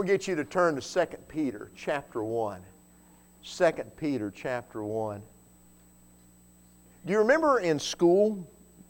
going to get you to turn to 2 Peter chapter 1. 2 Peter chapter 1. Do you remember in school,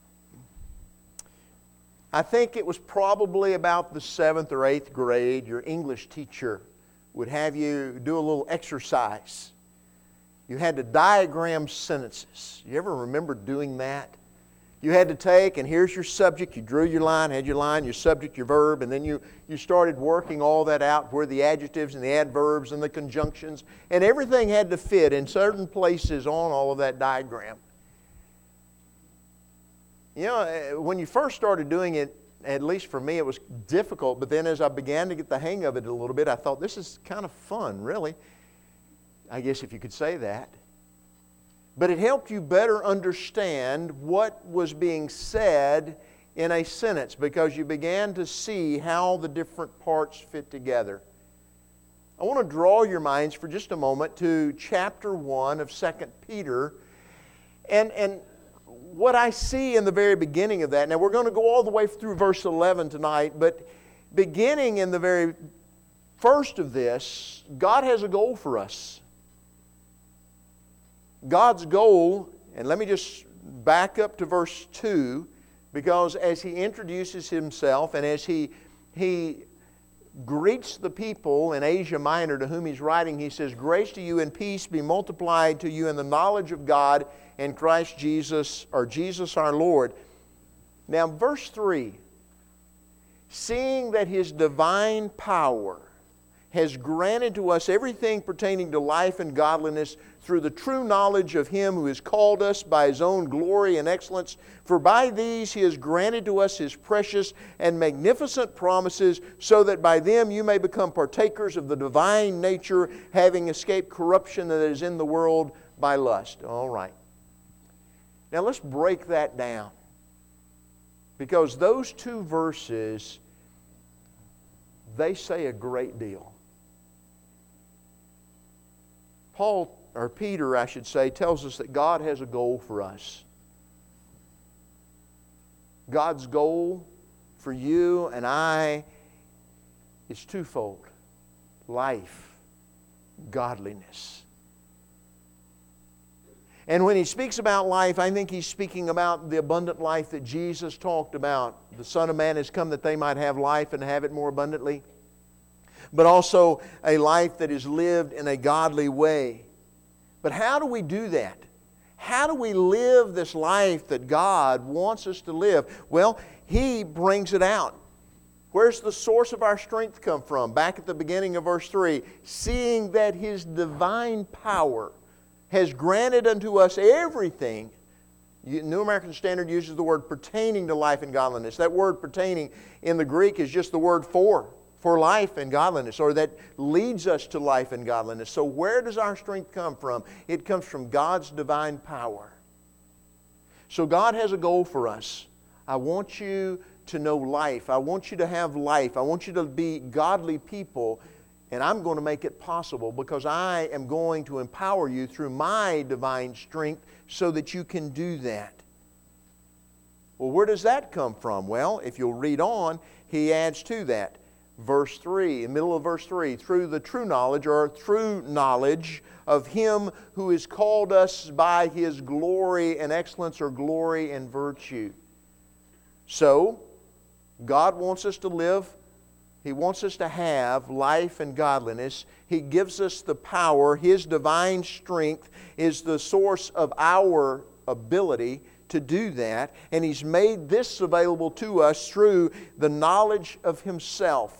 I think it was probably about the 7th or 8th grade, your English teacher would have you do a little exercise. You had to diagram sentences. You ever remember doing that? You had to take, and here's your subject, you drew your line, had your line, your subject, your verb, and then you started working all that out where the adjectives and the adverbs and the conjunctions, and everything had to fit in certain places on all of that diagram. You know, when you first started doing it, at least for me, it was difficult, but then as I began to get the hang of it a little bit, I thought, this is kind of fun, really. I guess if you could say that. But it helped you better understand what was being said in a sentence because you began to see how the different parts fit together. I want to draw your minds for just a moment to chapter 1 of 2 Peter. And what I see in the very beginning of that, now we're going to go all the way through verse 11 tonight, but beginning in the very first of this, God has a goal for us. God's goal, and let me just back up to verse 2, because as He introduces Himself and as He greets the people in Asia Minor to whom He's writing, He says, "Grace to you and peace be multiplied to you in the knowledge of God and Christ Jesus, or Jesus our Lord." Now verse 3, "Seeing that His divine power has granted to us everything pertaining to life and godliness through the true knowledge of Him who has called us by His own glory and excellence. For by these He has granted to us His precious and magnificent promises, so that by them you may become partakers of the divine nature, having escaped corruption that is in the world by lust." All right. Now let's break that down, because those two verses, they say a great deal. Peter, I should say, tells us that God has a goal for us. God's goal for you and I is twofold: life, godliness. And when He speaks about life, I think He's speaking about the abundant life that Jesus talked about. The Son of Man has come that they might have life and have it more abundantly. But also a life that is lived in a godly way. But how do we do that? How do we live this life that God wants us to live? Well, He brings it out. Where's the source of our strength come from? Back at the beginning of verse 3, "Seeing that His divine power has granted unto us everything." New American Standard uses the word pertaining to life and godliness. That word pertaining in the Greek is just the word for life and godliness, or that leads us to life and godliness. So where does our strength come from? It comes from God's divine power. So God has a goal for us. I want you to know life. I want you to have life. I want you to be godly people. And I'm going to make it possible because I am going to empower you through my divine strength so that you can do that. Well, where does that come from? Well, if you'll read on, he adds to that. Verse 3, in the middle of verse 3, "Through the true knowledge," or through knowledge of Him who has called us by His glory and excellence, or glory and virtue. So, God wants us to live. He wants us to have life and godliness. He gives us the power. His divine strength is the source of our ability to do that. And He's made this available to us through the knowledge of Himself.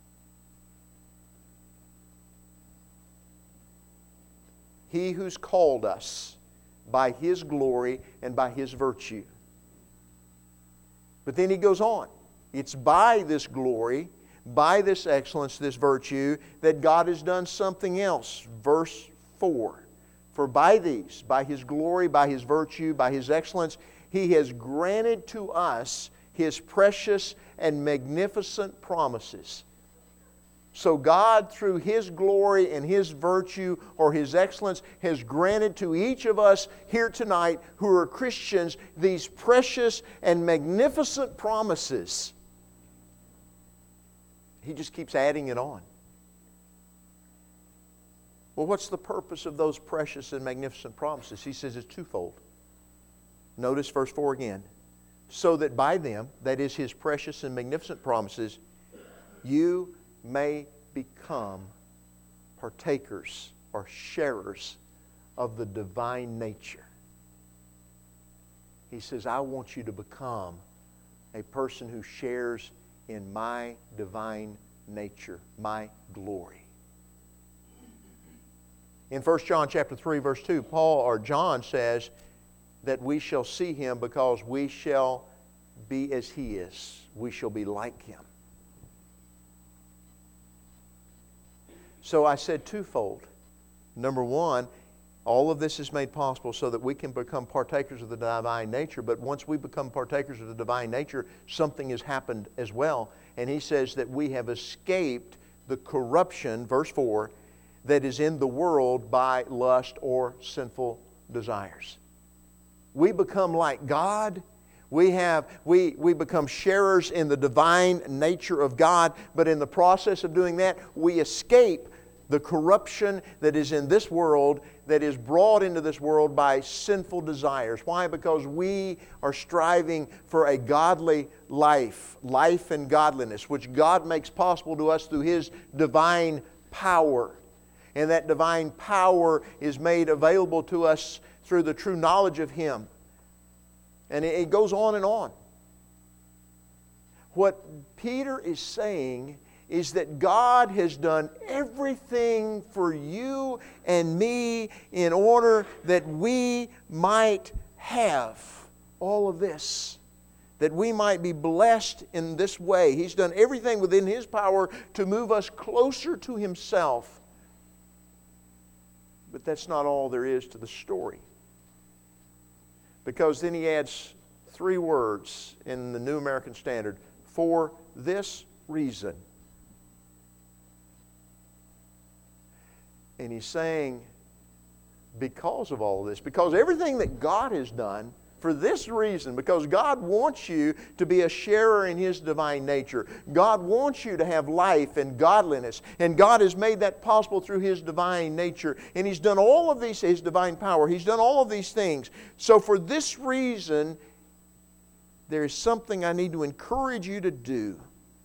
He who's called us by His glory and by His virtue. But then he goes on. It's by this glory, by this excellence, this virtue, that God has done something else. Verse 4. "For by these, by His glory, by His virtue, by His excellence, He has granted to us His precious and magnificent promises." So God, through His glory and His virtue or His excellence, has granted to each of us here tonight who are Christians these precious and magnificent promises. He just keeps adding it on. Well, what's the purpose of those precious and magnificent promises? He says it's twofold. Notice verse 4 again. So that by them, that is His precious and magnificent promises, you may become partakers or sharers of the divine nature. He says, I want you to become a person who shares in my divine nature, my glory. In 1 John chapter 3, verse 2, John says that we shall see Him because we shall be as He is. We shall be like Him. So I said twofold. Number one, all of this is made possible so that we can become partakers of the divine nature. But once we become partakers of the divine nature, something has happened as well. And he says that we have escaped the corruption, verse 4, that is in the world by lust or sinful desires. We become like God. We become sharers in the divine nature of God. But in the process of doing that, we escape the corruption that is in this world, that is brought into this world by sinful desires. Why? Because we are striving for a godly life and godliness, which God makes possible to us through His divine power. And that divine power is made available to us through the true knowledge of Him. And it goes on and on. What Peter is saying is that God has done everything for you and me in order that we might have all of this, that we might be blessed in this way. He's done everything within His power to move us closer to Himself. But that's not all there is to the story. Because then he adds 3 words in the New American Standard. For this reason. And he's saying, because of all of this, because everything that God has done, for this reason, because God wants you to be a sharer in His divine nature. God wants you to have life and godliness. And God has made that possible through His divine nature. And He's done all of these, His divine power. He's done all of these things. So for this reason, there is something I need to encourage you to do.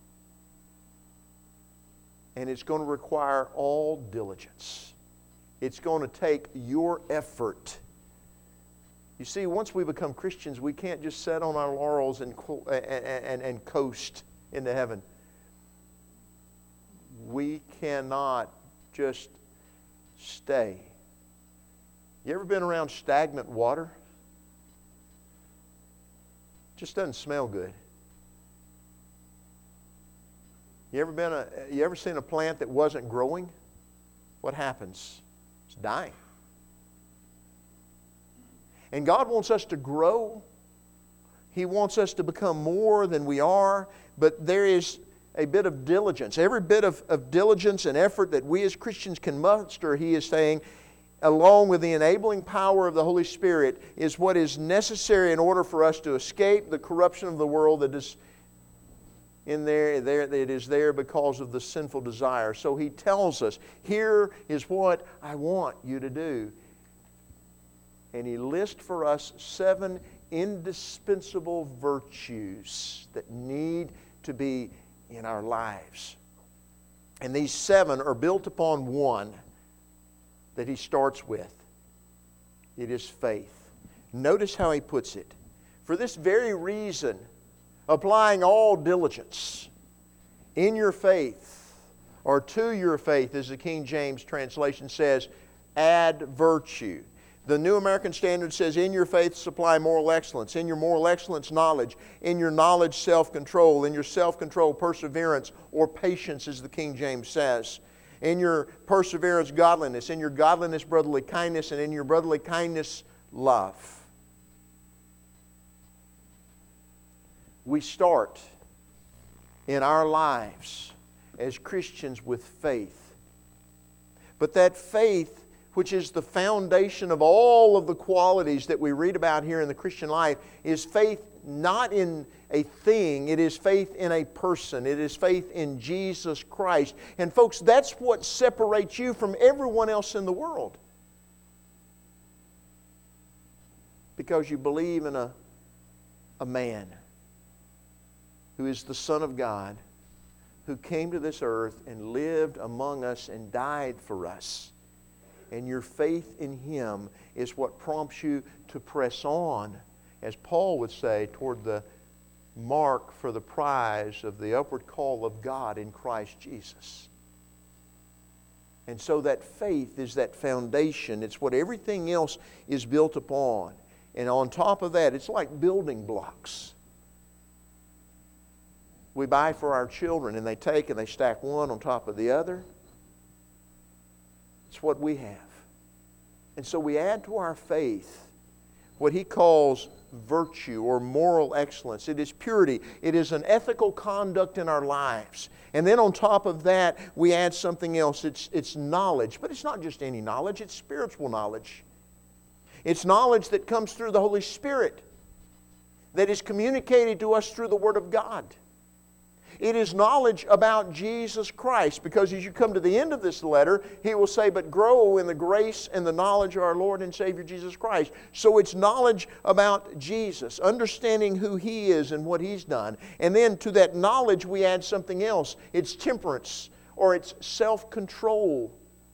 And it's going to require all diligence. It's going to take your effort. You see, once we become Christians, we can't just sit on our laurels and coast into heaven. We cannot just stay. You ever been around stagnant water? It just doesn't smell good. You ever seen a plant that wasn't growing? What happens? It's dying. And God wants us to grow. He wants us to become more than we are. But there is a bit of diligence. Every bit of diligence and effort that we as Christians can muster, He is saying, along with the enabling power of the Holy Spirit, is what is necessary in order for us to escape the corruption of the world that is in there, it is there because of the sinful desire. So He tells us, here is what I want you to do. And He lists for us 7 indispensable virtues that need to be in our lives. And these 7 are built upon one that He starts with. It is faith. Notice how He puts it. For this very reason, applying all diligence in your faith, or to your faith, as the King James translation says, add virtue. The New American Standard says, in your faith supply moral excellence. In your moral excellence, knowledge. In your knowledge, self-control. In your self-control, perseverance, or patience, as the King James says. In your perseverance, godliness. In your godliness, brotherly kindness. And in your brotherly kindness, love. We start in our lives as Christians with faith. But that faith, which is the foundation of all of the qualities that we read about here in the Christian life, is faith not in a thing. It is faith in a person. It is faith in Jesus Christ. And folks, that's what separates you from everyone else in the world. Because you believe in a man who is the Son of God, who came to this earth and lived among us and died for us. And your faith in Him is what prompts you to press on, as Paul would say, toward the mark for the prize of the upward call of God in Christ Jesus. And so that faith is that foundation. It's what everything else is built upon. And on top of that, it's like building blocks. We buy for our children, and they take and they stack one on top of the other. It's what we have. And so we add to our faith what he calls virtue or moral excellence. It is purity. It is an ethical conduct in our lives. And then on top of that, we add something else. It's knowledge. But it's not just any knowledge. It's spiritual knowledge. It's knowledge that comes through the Holy Spirit, that is communicated to us through the Word of God. It is knowledge about Jesus Christ, because as you come to the end of this letter, he will say, but grow in the grace and the knowledge of our Lord and Savior Jesus Christ. So it's knowledge about Jesus, understanding who He is and what He's done. And then to that knowledge we add something else. It's temperance, or it's self-control.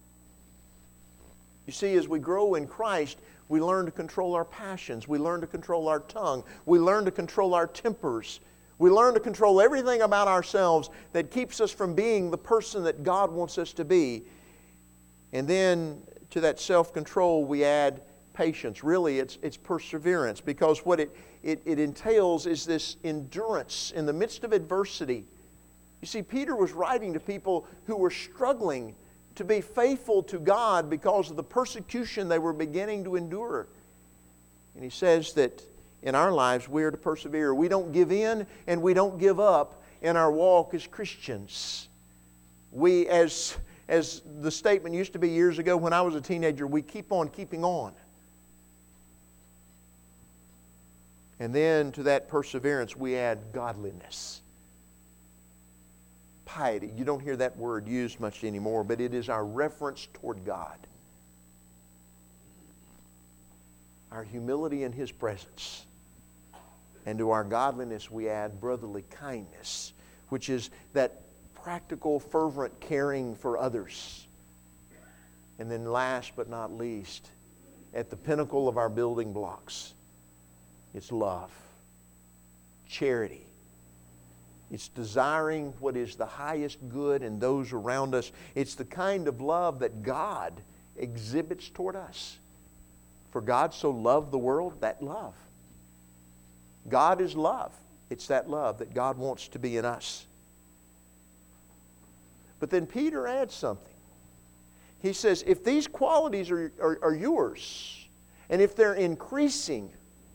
You see, as we grow in Christ, we learn to control our passions. We learn to control our tongue. We learn to control our tempers. We learn to control everything about ourselves that keeps us from being the person that God wants us to be. And then to that self-control we add patience. Really, it's perseverance, because what it entails is this endurance in the midst of adversity. You see, Peter was writing to people who were struggling to be faithful to God because of the persecution they were beginning to endure. And he says that in our lives, we are to persevere. We don't give in and we don't give up in our walk as Christians. We, as the statement used to be years ago when I was a teenager, we keep on keeping on. And then to that perseverance, we add godliness. Piety. You don't hear that word used much anymore, but it is our reverence toward God. Our humility in His presence. And to our godliness we add brotherly kindness, which is that practical, fervent caring for others. And then last but not least, at the pinnacle of our building blocks, it's love, charity. It's desiring what is the highest good in those around us. It's the kind of love that God exhibits toward us. For God so loved the world, that love. God is love. It's that love that God wants to be in us. But then Peter adds something. He says, if these qualities are yours, and if they're increasing,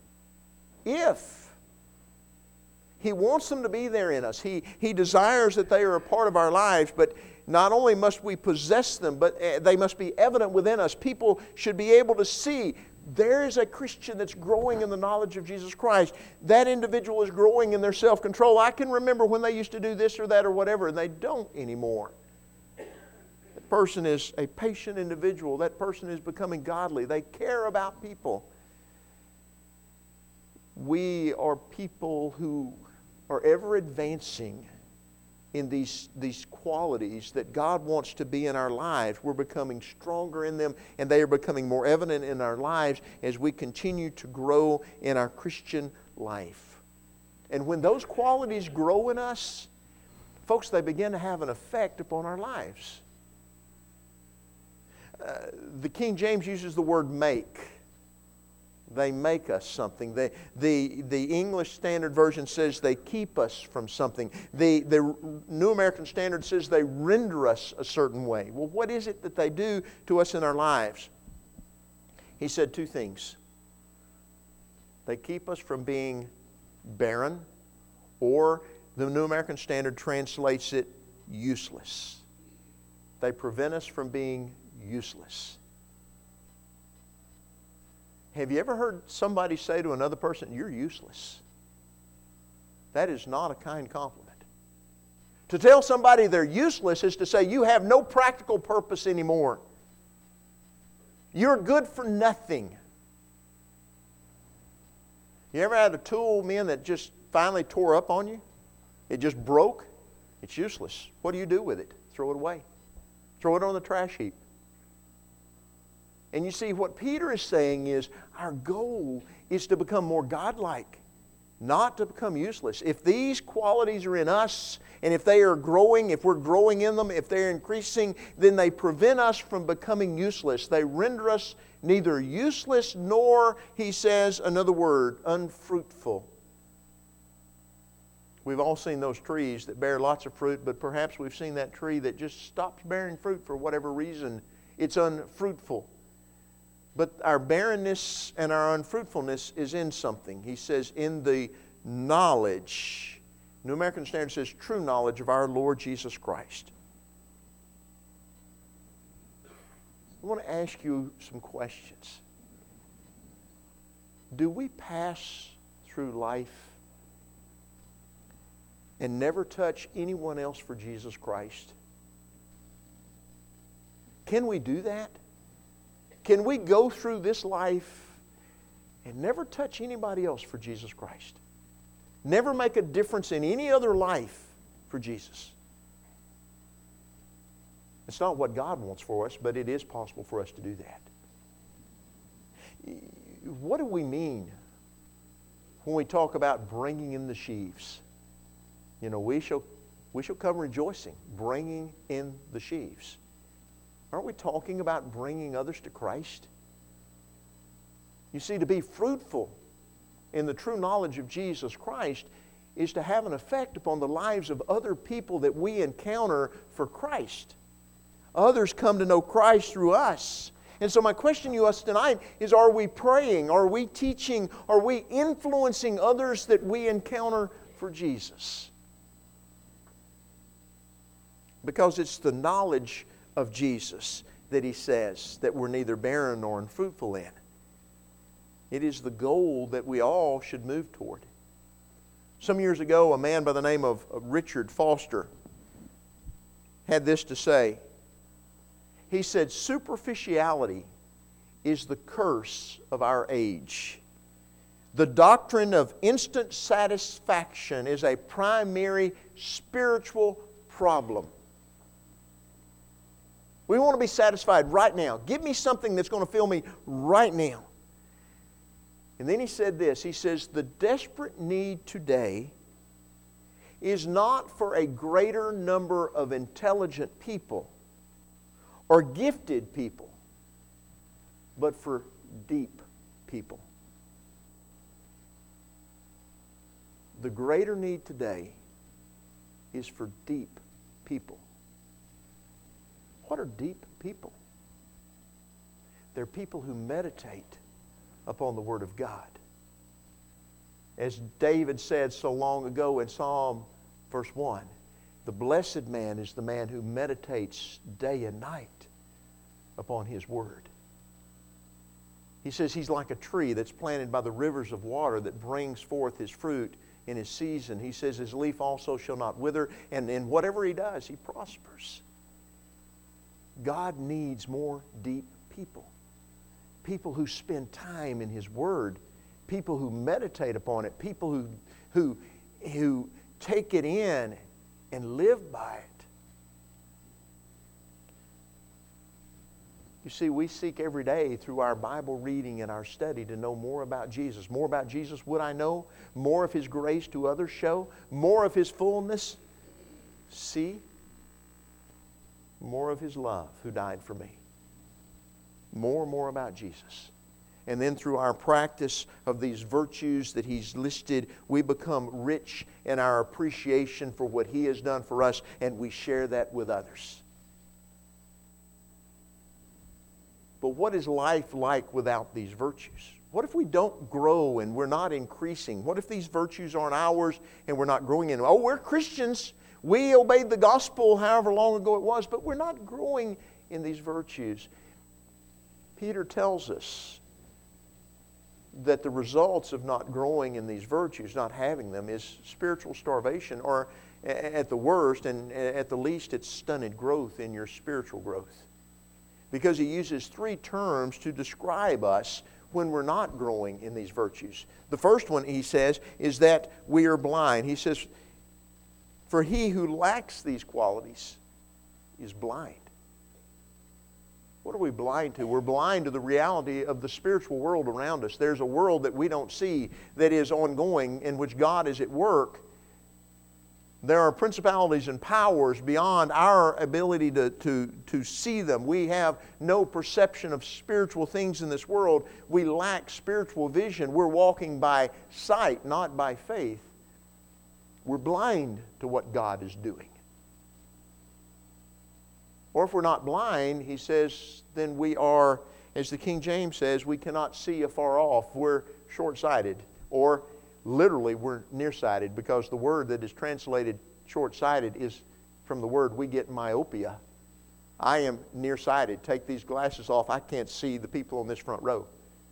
He wants them to be there in us. He desires that they are a part of our lives, but not only must we possess them, but they must be evident within us. People should be able to see there is a Christian that's growing in the knowledge of Jesus Christ. That individual is growing in their self-control. I can remember when they used to do this or that or whatever, and they don't anymore. That person is a patient individual. That person is becoming godly. They care about people. We are people who are ever advancing in these qualities that God wants to be in our lives. We're becoming stronger in them, and they are becoming more evident in our lives as we continue to grow in our Christian life. And when those qualities grow in us, folks, they begin to have an effect upon our lives. The King James uses the word make. They make us something. The English Standard Version says they keep us from something. The New American Standard says they render us a certain way. Well, what is it that they do to us in our lives? He said two things. They keep us from being barren, or the New American Standard translates it useless. They prevent us from being useless. Have you ever heard somebody say to another person, "You're useless"? That is not a kind compliment. To tell somebody they're useless is to say you have no practical purpose anymore. You're good for nothing. You ever had a tool, men, that just finally tore up on you? It just broke? It's useless. What do you do with it? Throw it away. Throw it on the trash heap. And you see, what Peter is saying is our goal is to become more godlike, not to become useless. If these qualities are in us, and if they are growing, if we're growing in them, if they're increasing, then they prevent us from becoming useless. They render us neither useless nor, he says, another word, unfruitful. We've all seen those trees that bear lots of fruit, but perhaps we've seen that tree that just stops bearing fruit for whatever reason. It's unfruitful. But our barrenness and our unfruitfulness is in something. He says, in the knowledge, New American Standard says, true knowledge of our Lord Jesus Christ. I want to ask you some questions. Do we pass through life and never touch anyone else for Jesus Christ? Can we do that? Can we go through this life and never touch anybody else for Jesus Christ? Never make a difference in any other life for Jesus? It's not what God wants for us, but it is possible for us to do that. What do we mean when we talk about bringing in the sheaves? You know, we shall come rejoicing, bringing in the sheaves. Aren't we talking about bringing others to Christ? You see, to be fruitful in the true knowledge of Jesus Christ is to have an effect upon the lives of other people that we encounter for Christ. Others come to know Christ through us. And so my question to us tonight is, are we praying? Are we teaching? Are we influencing others that we encounter for Jesus? Because it's the knowledge of Jesus that he says that we're neither barren nor unfruitful in. It is the goal that we all should move toward. Some years ago, a man by the name of Richard Foster had this to say. He said, superficiality is the curse of our age. The doctrine of instant satisfaction is a primary spiritual problem. We want to be satisfied right now. Give me something that's going to fill me right now. And then he said this. He says, the desperate need today is not for a greater number of intelligent people or gifted people, but for deep people. The greater need today is for deep people. What are deep people? They're people who meditate upon the Word of God. As David said so long ago in Psalm verse 1, the blessed man is the man who meditates day and night upon His Word. He says he's like a tree that's planted by the rivers of water that brings forth his fruit in his season. He says his leaf also shall not wither, and in whatever he does, he prospers. God needs more deep people. People who spend time in His Word. People who meditate upon it. People who take it in and live by it. You see, we seek every day through our Bible reading and our study to know more about Jesus. More about Jesus would I know. More of His grace to others show. More of His fullness see. More of His love who died for me. More and more about Jesus. And then through our practice of these virtues that He's listed, we become rich in our appreciation for what He has done for us, and we share that with others. But what is life like without these virtues? What if we don't grow and we're not increasing? What if these virtues aren't ours and we're not growing in them? Oh, we're Christians. We obeyed the gospel however long ago it was, but we're not growing in these virtues. Peter tells us that the results of not growing in these virtues, not having them, is spiritual starvation, or at the worst, and at the least, it's stunted growth in your spiritual growth. Because he uses three terms to describe us when we're not growing in these virtues. The first one, he says, is that we are blind. He says, for he who lacks these qualities is blind. What are we blind to? We're blind to the reality of the spiritual world around us. There's a world that we don't see that is ongoing, in which God is at work. There are principalities and powers beyond our ability to see them. We have no perception of spiritual things in this world. We lack spiritual vision. We're walking by sight, not by faith. We're blind to what God is doing. Or if we're not blind, he says, then we are, as the King James says, we cannot see afar off. We're short-sighted. Or literally, we're nearsighted, because the word that is translated short-sighted is from the word we get myopia. I am nearsighted. Take these glasses off. I can't see the people on this front row.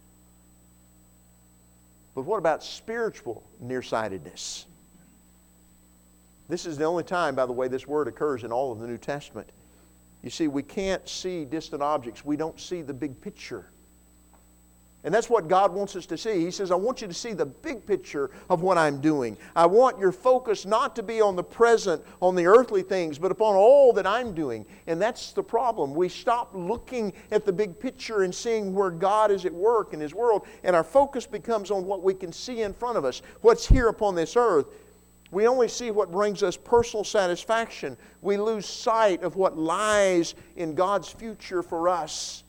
But what about spiritual nearsightedness? This is the only time, by the way, this word occurs in all of the New Testament. You see, we can't see distant objects. We don't see the big picture. And that's what God wants us to see. He says, I want you to see the big picture of what I'm doing. I want your focus not to be on the present, on the earthly things, but upon all that I'm doing. And that's the problem. We stop looking at the big picture and seeing where God is at work in His world, and our focus becomes on what we can see in front of us, what's here upon this earth. We only see what brings us personal satisfaction. We lose sight of what lies in God's future for us.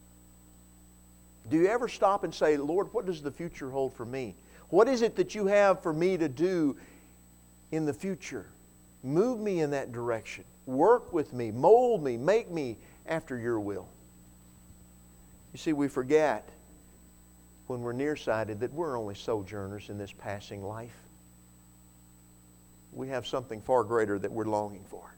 Do you ever stop and say, Lord, what does the future hold for me? What is it that you have for me to do in the future? Move me in that direction. Work with me. Mold me. Make me after your will. You see, we forget when we're nearsighted that we're only sojourners in this passing life. We have something far greater that we're longing for.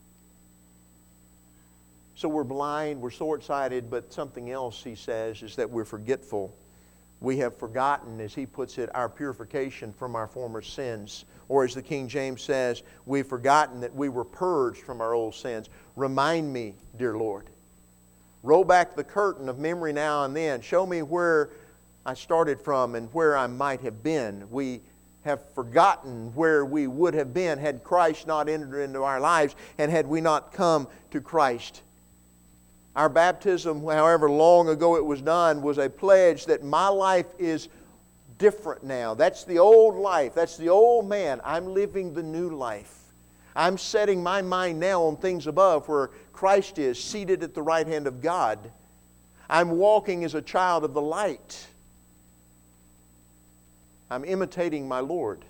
So we're blind, we're short-sighted, but something else, he says, is that we're forgetful. We have forgotten, as he puts it, our purification from our former sins. Or as the King James says, we've forgotten that we were purged from our old sins. Remind me, dear Lord. Roll back the curtain of memory now and then. Show me where I started from and where I might have been. We have forgotten where we would have been had Christ not entered into our lives and had we not come to Christ. Our baptism, however long ago it was done, was a pledge that my life is different now. That's the old life. That's the old man. I'm living the new life. I'm setting my mind now on things above where Christ is, seated at the right hand of God. I'm walking as a child of the light. I'm imitating my Lord.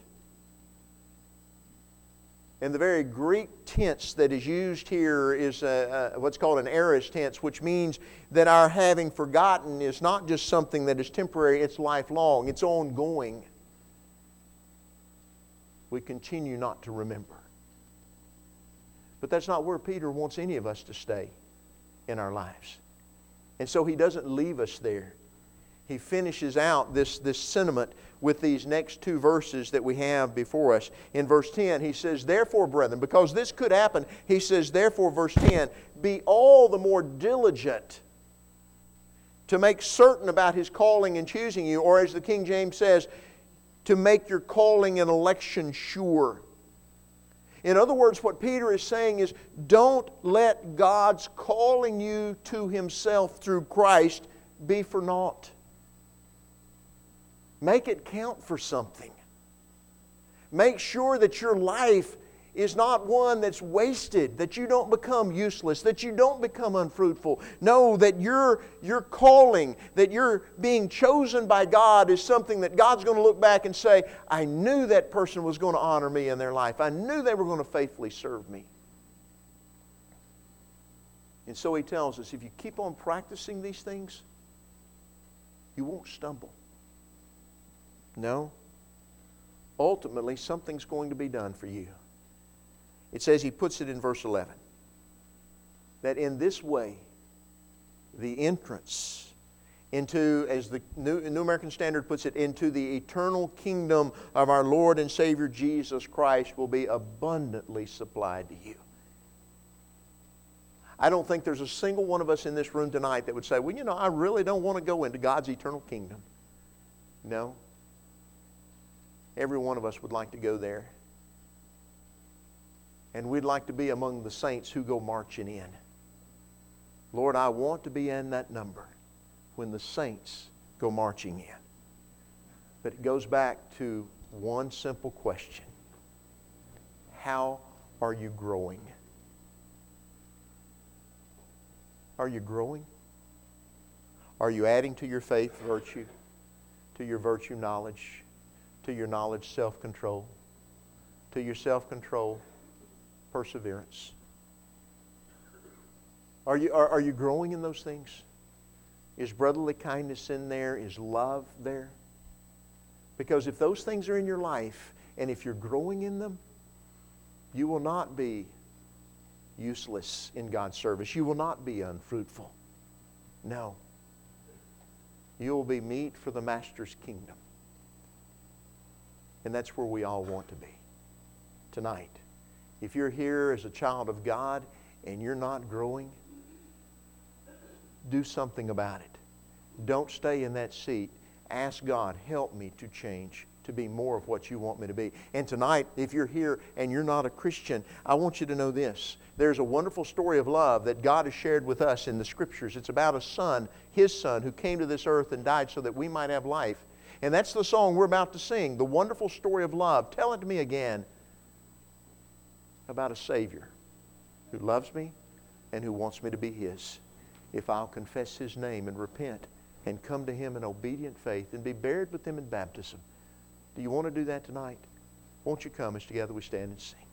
And the very Greek tense that is used here is what's called an aorist tense, which means that our having forgotten is not just something that is temporary, it's lifelong, it's ongoing. We continue not to remember. But that's not where Peter wants any of us to stay in our lives. And so he doesn't leave us there. He finishes out this sentiment with these next two verses that we have before us. In verse 10, he says, therefore, brethren, because this could happen, he says, therefore, verse 10, be all the more diligent to make certain about His calling and choosing you, or as the King James says, to make your calling and election sure. In other words, what Peter is saying is, don't let God's calling you to Himself through Christ be for naught. Make it count for something. Make sure that your life is not one that's wasted, that you don't become useless, that you don't become unfruitful. No, that your calling, that you're being chosen by God is something that God's going to look back and say, I knew that person was going to honor me in their life. I knew they were going to faithfully serve me. And so he tells us, if you keep on practicing these things, you won't stumble. No. Ultimately, something's going to be done for you. It says, he puts it in verse 11, that in this way, the entrance into, as the New American Standard puts it, into the eternal kingdom of our Lord and Savior Jesus Christ will be abundantly supplied to you. I don't think there's a single one of us in this room tonight that would say, well, I really don't want to go into God's eternal kingdom. No. Every one of us would like to go there. And we'd like to be among the saints who go marching in. Lord, I want to be in that number when the saints go marching in. But it goes back to one simple question. How are you growing? Are you growing? Are you adding to your faith virtue, to your virtue knowledge, to your knowledge self-control, to your self-control perseverance? Are you growing in those things? Is brotherly kindness in there? Is love there? Because if those things are in your life, and if you're growing in them, you will not be useless in God's service. You will not be unfruitful. No. You will be meat for the Master's kingdom. And that's where we all want to be tonight. If you're here as a child of God and you're not growing, do something about it. Don't stay in that seat. Ask God, help me to change, to be more of what you want me to be. And tonight, if you're here and you're not a Christian, I want you to know this. There's a wonderful story of love that God has shared with us in the Scriptures. It's about a son, His Son, who came to this earth and died so that we might have life. And that's the song we're about to sing, the wonderful story of love. Tell it to me again about a Savior who loves me and who wants me to be His. If I'll confess His name and repent and come to Him in obedient faith and be buried with Him in baptism. Do you want to do that tonight? Won't you come as together we stand and sing?